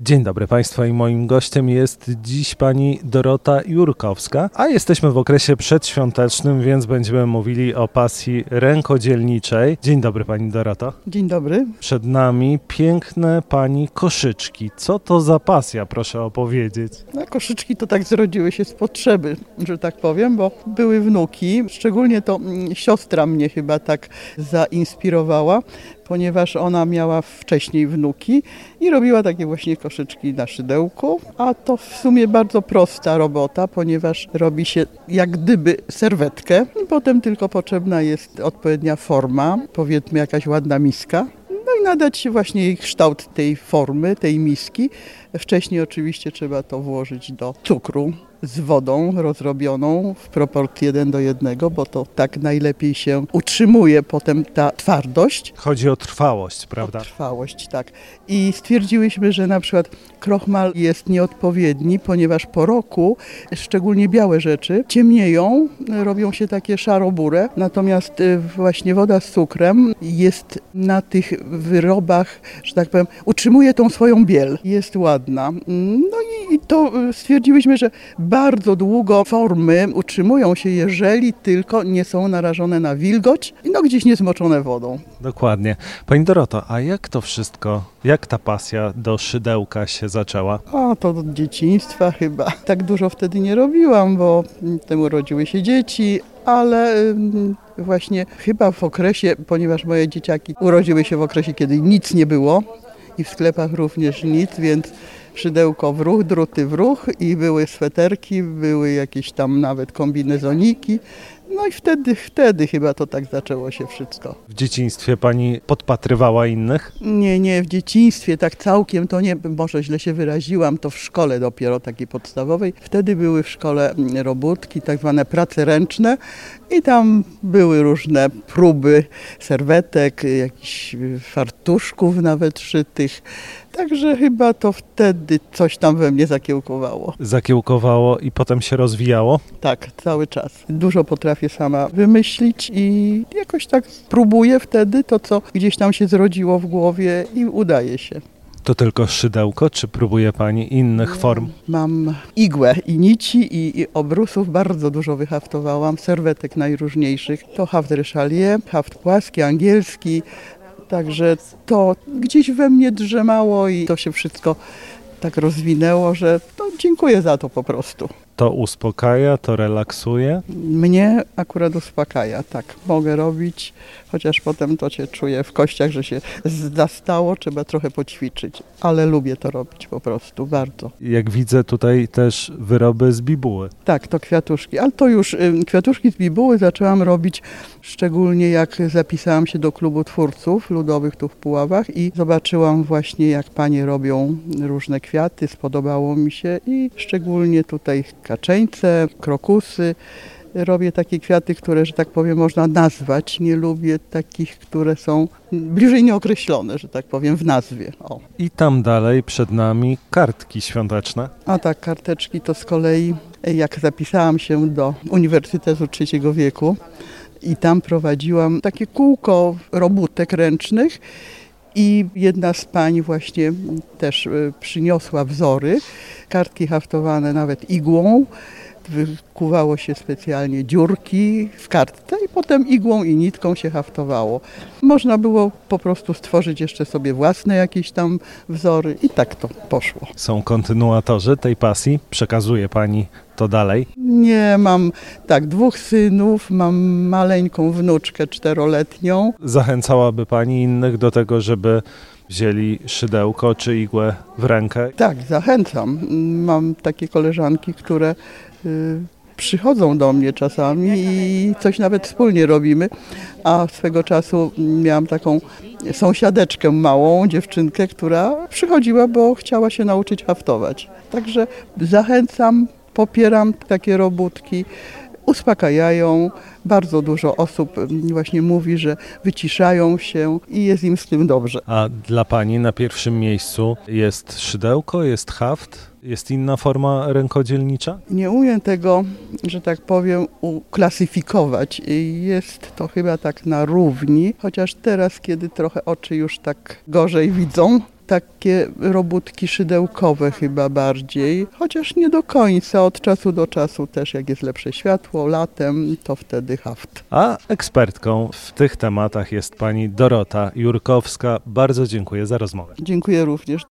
Dzień dobry Państwu i moim gościem jest dziś pani Dorota Jurkowska, a jesteśmy w okresie przedświątecznym, więc będziemy mówili o pasji rękodzielniczej. Dzień dobry pani Doroto. Dzień dobry. Przed nami piękne pani koszyczki. Co to za pasja, proszę opowiedzieć? No, koszyczki to tak zrodziły się z potrzeby, że tak powiem, bo były wnuki, szczególnie to siostra mnie chyba tak zainspirowała, ponieważ ona miała wcześniej wnuki i robiła takie właśnie koszyczki na szydełku, a to w sumie bardzo prosta robota, ponieważ robi się jak gdyby serwetkę i potem tylko potrzebna jest odpowiednia forma, powiedzmy jakaś ładna miska. No i nadać właśnie jej kształt tej formy, tej miski. Wcześniej oczywiście trzeba to włożyć do cukru z wodą rozrobioną w proporcji 1:1, bo to tak najlepiej się utrzymuje potem ta twardość. Chodzi o trwałość, prawda? O trwałość, tak. I stwierdziłyśmy, że na przykład krochmal jest nieodpowiedni, ponieważ po roku, szczególnie białe rzeczy, ciemnieją, robią się takie szaro-burę, natomiast właśnie woda z cukrem jest na tych wyrobach, że tak powiem, utrzymuje tą swoją biel, jest ładna. No i to stwierdziłyśmy, że bardzo długo formy utrzymują się, jeżeli tylko nie są narażone na wilgoć i gdzieś nie zmoczone wodą. Dokładnie. Pani Doroto, a jak to wszystko, jak ta pasja do szydełka się zaczęła? A to od dzieciństwa chyba. Tak dużo wtedy nie robiłam, bo temu urodziły się dzieci, ale właśnie chyba w okresie, ponieważ moje dzieciaki urodziły się w okresie, kiedy nic nie było i w sklepach również nic, więc szydełko w ruch, druty w ruch i były sweterki, były jakieś tam nawet kombinezoniki. No i wtedy chyba to tak zaczęło się wszystko. W dzieciństwie pani podpatrywała innych? Nie, w dzieciństwie tak całkiem to nie, może źle się wyraziłam, to w szkole dopiero takiej podstawowej. Wtedy były w szkole robótki, tak zwane prace ręczne i tam były różne próby serwetek, jakichś fartuszków nawet szytych. Także chyba to wtedy coś tam we mnie zakiełkowało. Zakiełkowało i potem się rozwijało? Tak, cały czas. Dużo potrafię sama wymyślić i jakoś tak próbuję wtedy to, co gdzieś tam się zrodziło w głowie i udaje się. To tylko szydełko, czy próbuje pani innych form? Mam igłę i nici i obrusów, bardzo dużo wyhaftowałam, serwetek najróżniejszych. To haft ryszalier, haft płaski, angielski. Także to gdzieś we mnie drzemało i to się wszystko tak rozwinęło, że dziękuję za to po prostu. To uspokaja, to relaksuje? Mnie akurat uspokaja, tak. Mogę robić, chociaż potem to się czuję w kościach, że się zastało, trzeba trochę poćwiczyć. Ale lubię to robić po prostu, bardzo. Jak widzę tutaj też wyroby z bibuły. Tak, to kwiatuszki, ale to już kwiatuszki z bibuły zaczęłam robić szczególnie jak zapisałam się do klubu twórców ludowych tu w Puławach i zobaczyłam właśnie jak panie robią różne kwiaty, spodobało mi się i szczególnie tutaj kaczeńce, krokusy. Robię takie kwiaty, które, że tak powiem, można nazwać. Nie lubię takich, które są bliżej nieokreślone, że tak powiem, w nazwie. O. I tam dalej przed nami kartki świąteczne. A tak, karteczki to z kolei, jak zapisałam się do Uniwersytetu III wieku i tam prowadziłam takie kółko robótek ręcznych, i jedna z pań właśnie też przyniosła wzory, kartki haftowane nawet igłą, wykuwało się specjalnie dziurki w kartce i potem igłą i nitką się haftowało. Można było po prostu stworzyć jeszcze sobie własne jakieś tam wzory i tak to poszło. Są kontynuatorzy tej pasji? Przekazuje pani to dalej? Nie, mam tak 2 synów, mam maleńką wnuczkę 4-letnią. Zachęcałaby pani innych do tego, żeby wzięli szydełko czy igłę w rękę? Tak, zachęcam. Mam takie koleżanki, które przychodzą do mnie czasami i coś nawet wspólnie robimy, a swego czasu miałam taką sąsiadeczkę małą, dziewczynkę, która przychodziła, bo chciała się nauczyć haftować. Także zachęcam, popieram takie robótki. Uspokajają. Bardzo dużo osób właśnie mówi, że wyciszają się i jest im z tym dobrze. A dla pani na pierwszym miejscu jest szydełko, jest haft, jest inna forma rękodzielnicza? Nie umiem tego, że tak powiem, uklasyfikować. Jest to chyba tak na równi, chociaż teraz, kiedy trochę oczy już tak gorzej widzą, takie robótki szydełkowe chyba bardziej, chociaż nie do końca, od czasu do czasu też jak jest lepsze światło, latem, to wtedy haft. A ekspertką w tych tematach jest pani Dorota Jurkowska. Bardzo dziękuję za rozmowę. Dziękuję również.